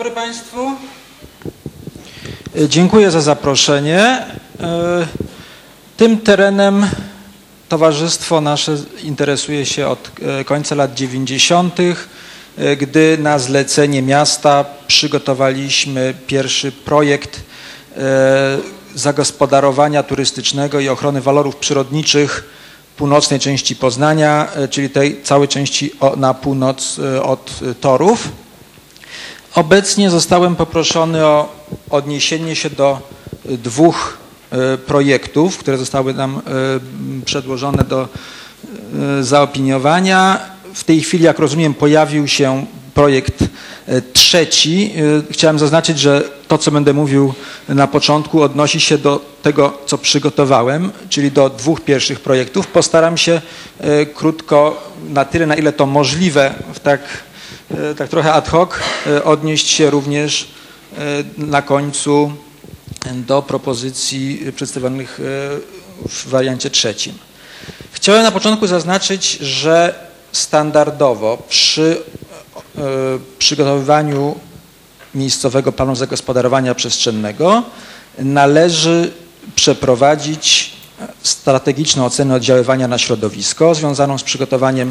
dobry Państwu. Dziękuję za zaproszenie. Tym terenem towarzystwo nasze interesuje się od końca lat 90., gdy na zlecenie miasta przygotowaliśmy pierwszy projekt zagospodarowania turystycznego i ochrony walorów przyrodniczych północnej części Poznania, czyli tej całej części na północ od torów. Obecnie zostałem poproszony o odniesienie się do dwóch projektów, które zostały nam przedłożone do zaopiniowania. W tej chwili, jak rozumiem, pojawił się projekt trzeci. Chciałem zaznaczyć, że to, co będę mówił na początku, odnosi się do tego, co przygotowałem, czyli do dwóch pierwszych projektów. Postaram się krótko, na tyle, na ile to możliwe, tak trochę ad hoc, odnieść się również na końcu do propozycji przedstawionych w wariancie trzecim. Chciałem na początku zaznaczyć, że standardowo przy przygotowywaniu miejscowego planu zagospodarowania przestrzennego należy przeprowadzić strategiczną ocenę oddziaływania na środowisko związaną z przygotowaniem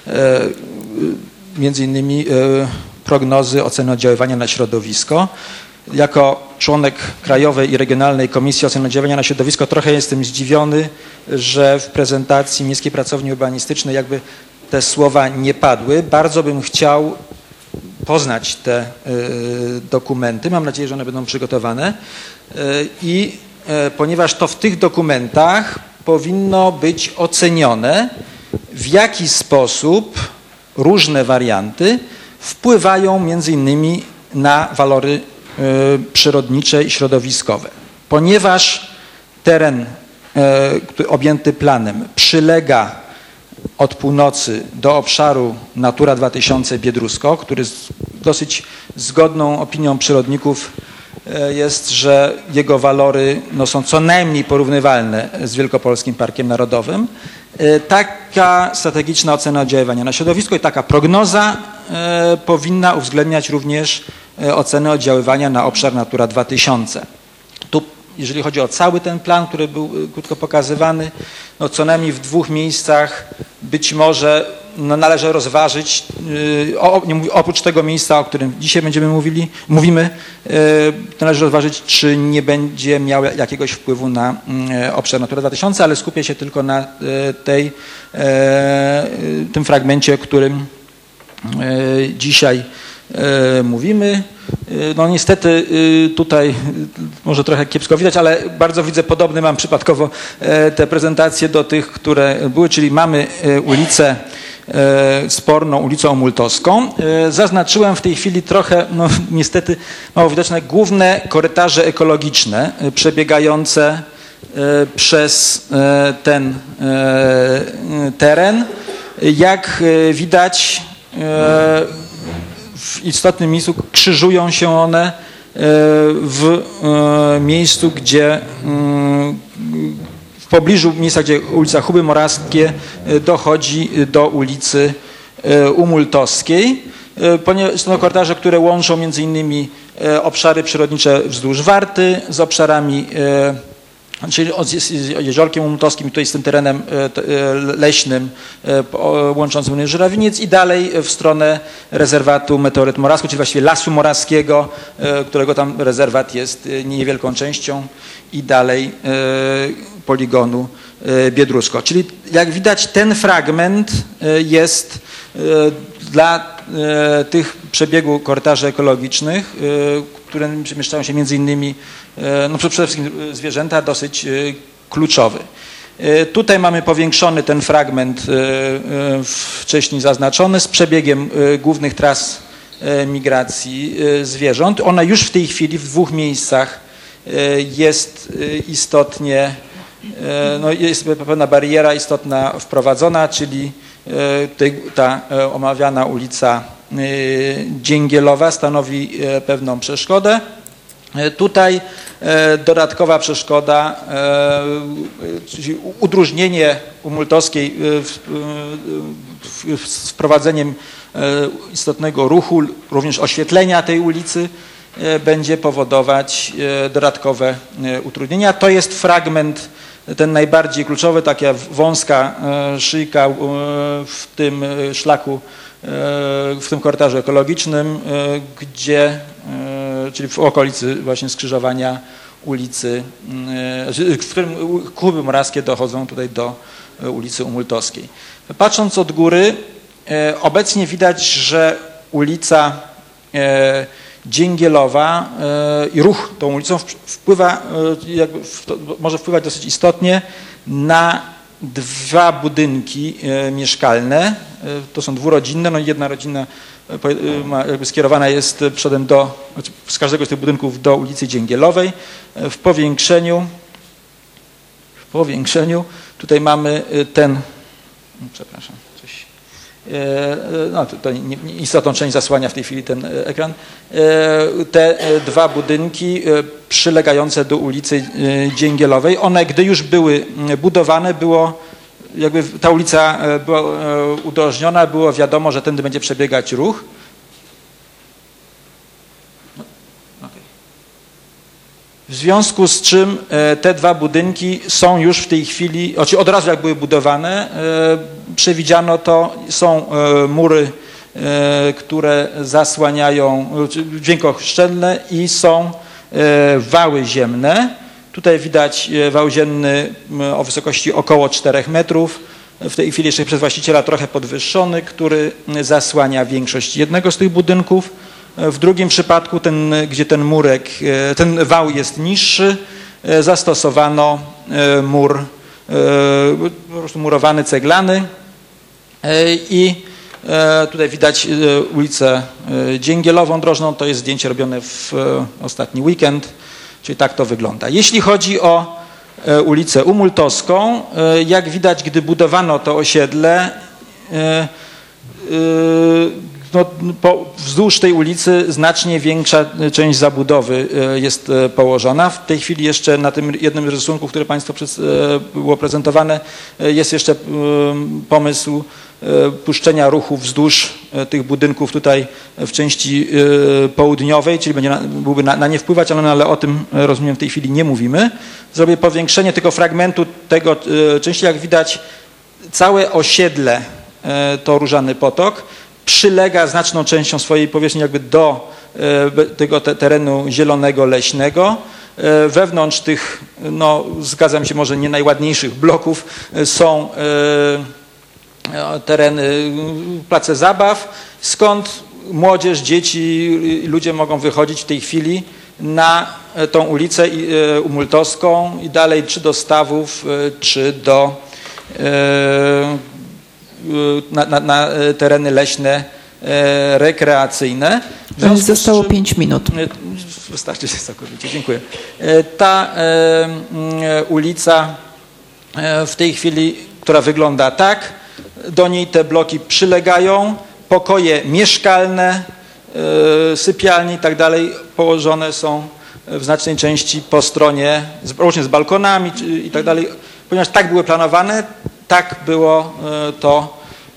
między innymi prognozy oceny oddziaływania na środowisko. Jako członek Krajowej i Regionalnej Komisji Oceny Oddziaływania na Środowisko trochę jestem zdziwiony, że w prezentacji Miejskiej Pracowni Urbanistycznej jakby te słowa nie padły. Bardzo bym chciał poznać te dokumenty. Mam nadzieję, że one będą przygotowane. I ponieważ to w tych dokumentach powinno być ocenione, w jaki sposób różne warianty wpływają między innymi na walory przyrodnicze i środowiskowe. Ponieważ teren objęty planem przylega od północy do obszaru Natura 2000 Biedrusko, który z dosyć zgodną opinią przyrodników jest, że jego walory są co najmniej porównywalne z Wielkopolskim Parkiem Narodowym. Taka strategiczna ocena oddziaływania na środowisko i taka prognoza powinna uwzględniać również ocenę oddziaływania na obszar Natura 2000. Tu, jeżeli chodzi o cały ten plan, który był krótko pokazywany, co najmniej w dwóch miejscach być może należy rozważyć, oprócz tego miejsca, o którym dzisiaj mówimy, należy rozważyć, czy nie będzie miał jakiegoś wpływu na obszar Natura 2000, ale skupię się tylko na tym fragmencie, o którym dzisiaj mówimy. No niestety tutaj może trochę kiepsko widać, ale bardzo widzę podobny mam przypadkowo te prezentacje do tych, które były, czyli mamy ulicę sporną, ulicą Omultowską. Zaznaczyłem w tej chwili trochę, niestety mało widoczne, główne korytarze ekologiczne przebiegające przez ten teren. Jak widać, w istotnym miejscu krzyżują się one w miejscu, gdzie w pobliżu miejsca, gdzie ulica Huby Morawskie dochodzi do ulicy Umultowskiej. Ponieważ są to korytarze, które łączą między innymi obszary przyrodnicze wzdłuż Warty z obszarami, czyli z Jeziorkiem Umultowskim, tutaj z tym terenem leśnym łączącym rynek Żurawiniec i dalej w stronę rezerwatu Meteoryt Morawski, czyli właściwie Lasu Morawskiego, którego tam rezerwat jest niewielką częścią i dalej poligonu Biedrusko. Czyli jak widać ten fragment jest dla tych przebiegu korytarzy ekologicznych, które przemieszczają się między innymi przede wszystkim zwierzęta, dosyć kluczowy. Tutaj mamy powiększony ten fragment wcześniej zaznaczony z przebiegiem głównych tras migracji zwierząt. Ona już w tej chwili w dwóch miejscach jest istotnie, jest pewna bariera istotna wprowadzona, czyli ta omawiana ulica Dzięgielowa stanowi pewną przeszkodę. Tutaj dodatkowa przeszkoda, czyli udróżnienie Umultowskiej z wprowadzeniem istotnego ruchu, również oświetlenia tej ulicy, będzie powodować dodatkowe utrudnienia. To jest fragment ten najbardziej kluczowy, taka wąska szyjka w tym szlaku, w tym korytarzu ekologicznym, gdzie, czyli w okolicy właśnie skrzyżowania ulicy, w którym Kuby Morawskie dochodzą tutaj do ulicy Umultowskiej. Patrząc od góry, obecnie widać, że ulica Dzięgielowa i ruch tą ulicą wpływa, może wpływać dosyć istotnie na dwa budynki mieszkalne. To są dwurodzinne, no i jedna rodzina jakby skierowana jest przodem z każdego z tych budynków do ulicy Dzięgielowej. W powiększeniu tutaj mamy ten, przepraszam, no to istotną część zasłania w tej chwili ten ekran. Te dwa budynki przylegające do ulicy Dzięgielowej, one gdy już były budowane, jakby ta ulica była udrożniona, było wiadomo, że tędy będzie przebiegać ruch. W związku z czym te dwa budynki są już w tej chwili, od razu jak były budowane, przewidziano to, są mury, które zasłaniają, dźwiękoszczelne i są wały ziemne. Tutaj widać wał ziemny o wysokości około 4 metrów, w tej chwili jeszcze przez właściciela trochę podwyższony, który zasłania większość jednego z tych budynków. W drugim przypadku, gdzie ten murek, ten wał jest niższy, zastosowano mur po prostu murowany, ceglany i tutaj widać ulicę Dzięgielową drożną, to jest zdjęcie robione w ostatni weekend, czyli tak to wygląda. Jeśli chodzi o ulicę Umultowską, jak widać, gdy budowano to osiedle, no, wzdłuż tej ulicy znacznie większa część zabudowy jest położona. W tej chwili jeszcze na tym jednym z rysunków, które Państwu było prezentowane, jest jeszcze pomysł puszczenia ruchu wzdłuż tych budynków tutaj w części południowej, czyli byłby na nie wpływać, ale o tym, rozumiem, w tej chwili nie mówimy. Zrobię powiększenie tylko fragmentu tego części. Jak widać, całe osiedle to Różany Potok przylega znaczną częścią swojej powierzchni jakby do tego terenu zielonego, leśnego. Wewnątrz tych, no zgadzam się, może nie najładniejszych bloków są tereny, place zabaw, skąd młodzież, dzieci, ludzie mogą wychodzić w tej chwili na tą ulicę Umultowską i dalej czy do stawów, czy do na tereny leśne, rekreacyjne. Zostało 5 minut. Wystarczy całkowicie, dziękuję. Ta ulica w tej chwili, która wygląda tak, do niej te bloki przylegają, pokoje mieszkalne, sypialnie i tak dalej położone są w znacznej części po stronie, łącznie z balkonami i tak dalej, ponieważ tak były planowane, tak było to,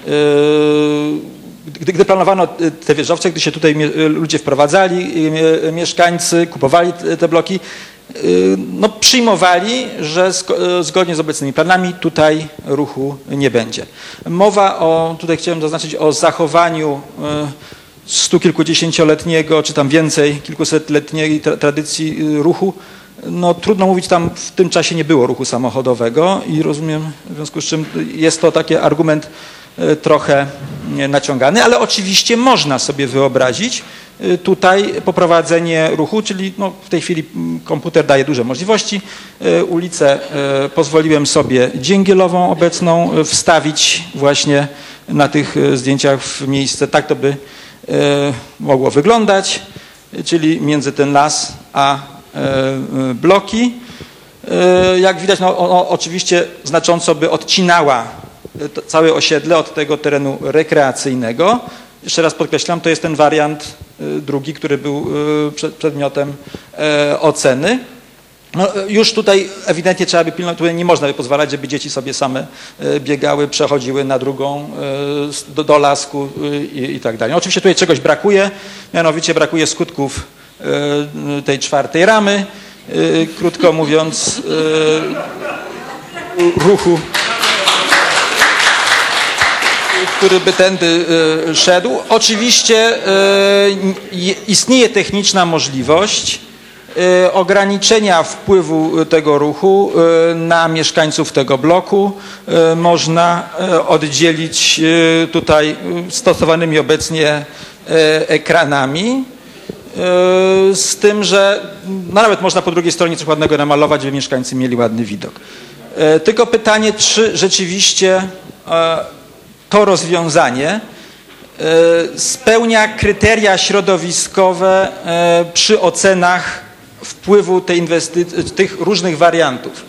gdy planowano te wieżowce, gdy się tutaj ludzie wprowadzali, mieszkańcy kupowali te bloki, no przyjmowali, że zgodnie z obecnymi planami tutaj ruchu nie będzie. Mowa tutaj chciałem zaznaczyć o zachowaniu kilkudziesięcioletniego, czy tam więcej, kilkusetletniej tradycji ruchu. No trudno mówić, tam w tym czasie nie było ruchu samochodowego i rozumiem, w związku z czym jest to taki argument trochę naciągany, ale oczywiście można sobie wyobrazić tutaj poprowadzenie ruchu, czyli no w tej chwili komputer daje duże możliwości. Ulicę pozwoliłem sobie Dzięgielową obecną wstawić właśnie na tych zdjęciach w miejsce, tak to by mogło wyglądać, czyli między ten las a bloki. Jak widać, no, oczywiście znacząco by odcinała całe osiedle od tego terenu rekreacyjnego. Jeszcze raz podkreślam, to jest ten wariant drugi, który był przedmiotem oceny. No, już tutaj ewidentnie trzeba by pilnować, tutaj nie można by pozwalać, żeby dzieci sobie same biegały, przechodziły na drugą, do lasku i tak dalej. Oczywiście tutaj czegoś brakuje, mianowicie brakuje skutków tej czwartej ramy, krótko mówiąc, ruchu, który by tędy szedł. Oczywiście istnieje techniczna możliwość ograniczenia wpływu tego ruchu na mieszkańców tego bloku. Można oddzielić tutaj stosowanymi obecnie ekranami, z tym, że nawet można po drugiej stronie coś ładnego namalować, żeby mieszkańcy mieli ładny widok. Tylko pytanie, czy rzeczywiście to rozwiązanie spełnia kryteria środowiskowe przy ocenach wpływu tych różnych wariantów.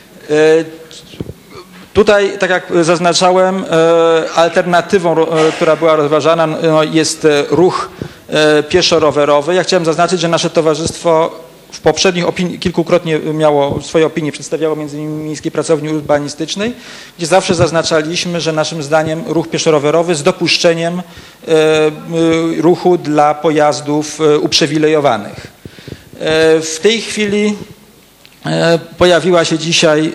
Tutaj, tak jak zaznaczałem, alternatywą, która była rozważana, jest ruch pieszo-rowerowy. Ja chciałem zaznaczyć, że nasze towarzystwo w poprzednich kilkukrotnie miało swoje opinie, przedstawiało między innymi Miejskiej Pracowni Urbanistycznej, gdzie zawsze zaznaczaliśmy, że naszym zdaniem ruch pieszo-rowerowy z dopuszczeniem ruchu dla pojazdów uprzywilejowanych. W tej chwili pojawiła się dzisiaj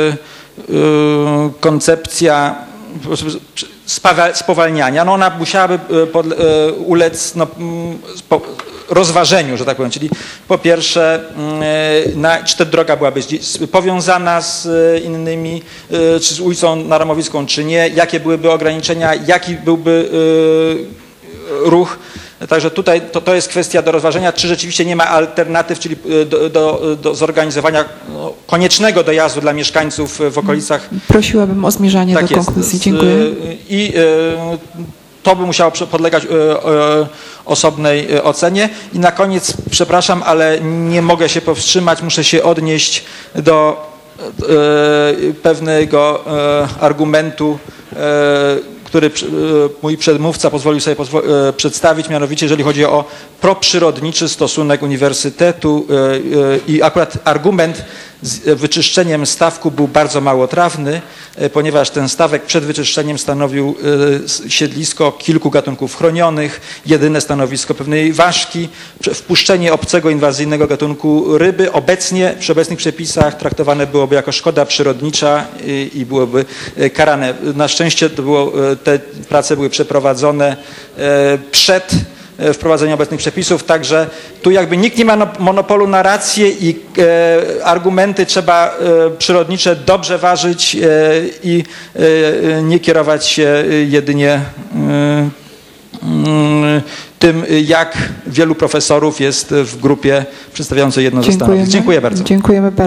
koncepcja spowalniania. No ona musiałaby ulec rozważeniu, że tak powiem, czyli po pierwsze, czy ta droga byłaby powiązana z innymi, czy z ulicą Naramowicką, czy nie, jakie byłyby ograniczenia, jaki byłby ruch. Także tutaj to jest kwestia do rozważenia, czy rzeczywiście nie ma alternatyw, czyli do zorganizowania koniecznego dojazdu dla mieszkańców w okolicach. Prosiłabym o zmierzanie do konkluzji. Dziękuję. I to by musiało podlegać osobnej ocenie. I na koniec, przepraszam, ale nie mogę się powstrzymać, muszę się odnieść do pewnego argumentu, który mój przedmówca pozwolił sobie przedstawić, mianowicie jeżeli chodzi o proprzyrodniczy stosunek uniwersytetu i akurat argument z wyczyszczeniem stawku był bardzo mało trafny, ponieważ ten stawek przed wyczyszczeniem stanowił siedlisko kilku gatunków chronionych, jedyne stanowisko pewnej ważki, wpuszczenie obcego inwazyjnego gatunku ryby obecnie przy obecnych przepisach traktowane byłoby jako szkoda przyrodnicza i byłoby karane. Na szczęście te prace były przeprowadzone przed wprowadzeniem obecnych przepisów, także tu jakby nikt nie ma monopolu na rację i argumenty trzeba przyrodnicze dobrze ważyć i nie kierować się jedynie tym, jak wielu profesorów jest w grupie przedstawiającej jedno ze stanowisk. Dziękuję bardzo. Dziękujemy bardzo.